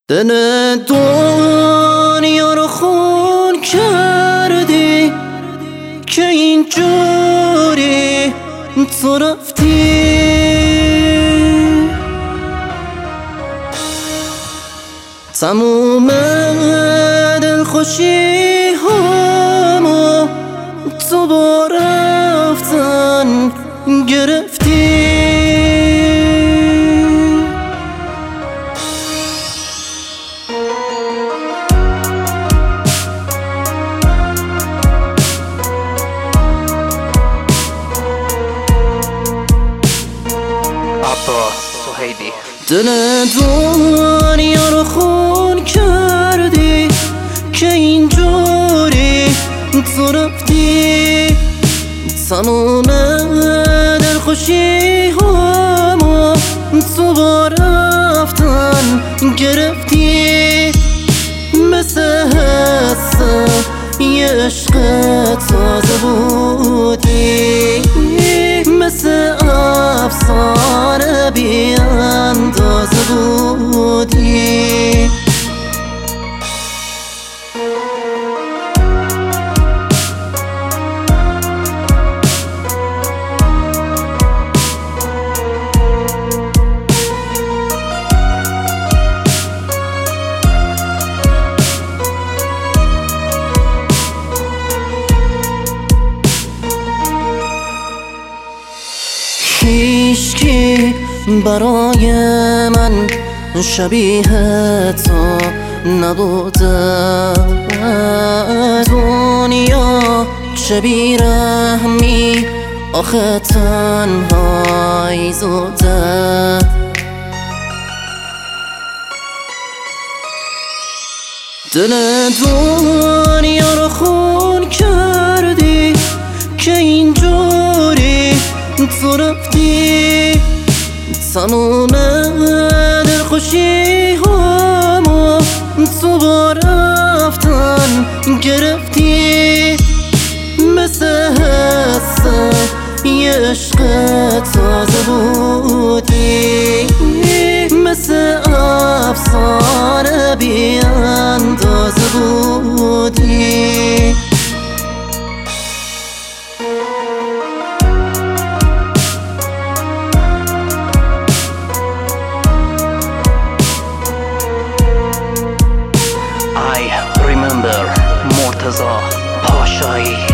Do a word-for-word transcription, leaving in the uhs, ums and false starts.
دل دنیا رو خون کردی که اینجوری تو رفتی. تموم دلخوشی همو تو با رفتن گرفتی. دل دنیا رو خون کردی که اینجوری تو رفتی. تموم دلخوشی همو تو با رفتن گرفتی. مثل حس یه عشق تازه بودی، مثل افسانه بی اندازه بودی. هیچکی برای من شبیه تو نبوده. دنیا چه بیرحمی آخه تنهایی زوده. دل دنیا رو خون کردی که اینجوری تو رفتی. تموم دلخوشی همو تو با رفتن گرفتی. مثل حس یه عشق تازه بودی، مثل افسانه بی اندازه بودی. I remember Murtaza Pashai.